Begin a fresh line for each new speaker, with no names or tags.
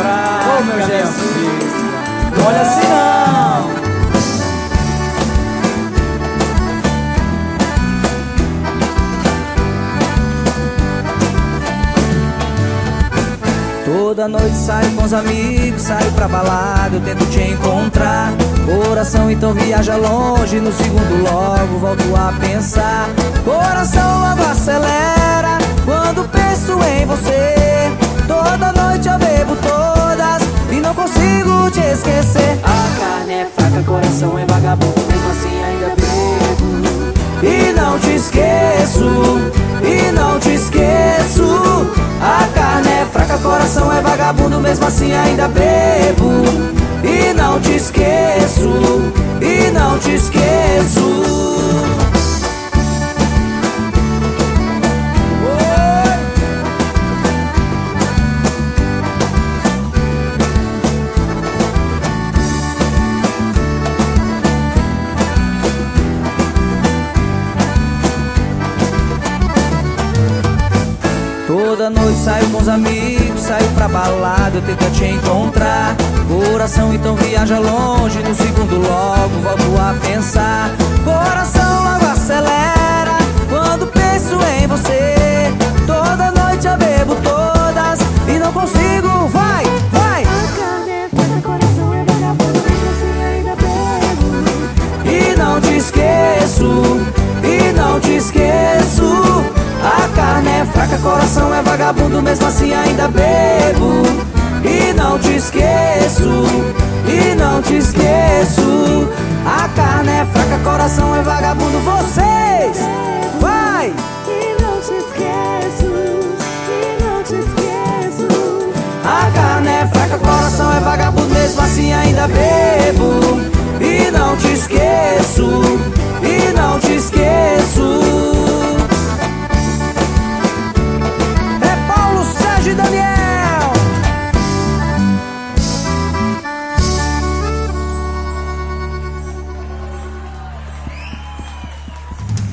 fraca,
Ô, meu Jesus,
olha assim não. Toda noite saio com os amigos, saio pra balada, eu tento te encontrar. Coração então viaja longe, no segundo logo volto a pensar. Coração logo acelera quando penso em você. Toda noite eu bebo todas e não consigo te esquecer.
a carne é fraca, coração é vagabundo, mesmo assim ainda bebo.
E não te esqueço, e não te esqueço. A carne é fraca, coração é vagabundo, mesmo assim ainda bebo. E não te esqueço, e não te esqueço. Toda noite saio com os amigos, saio pra balada, eu tento te encontrar. Coração então viaja longe, no segundo logo volto a pensar. Coração logo acelera quando penso em você. Toda noite eu bebo todas e não consigo, vai, vai.
A carne é fraca, coração é vagabundo, mesmo assim ainda bebo.
E não te esqueço, e não te esqueço. A carne é fraca, coração é vagabundo, mesmo assim ainda bebo. E não te esqueço, e não te esqueço. A carne é fraca, coração é vagabundo. Vocês, vai!
E não te esqueço, e não te esqueço.
A carne é fraca, coração é vagabundo, mesmo assim ainda bebo.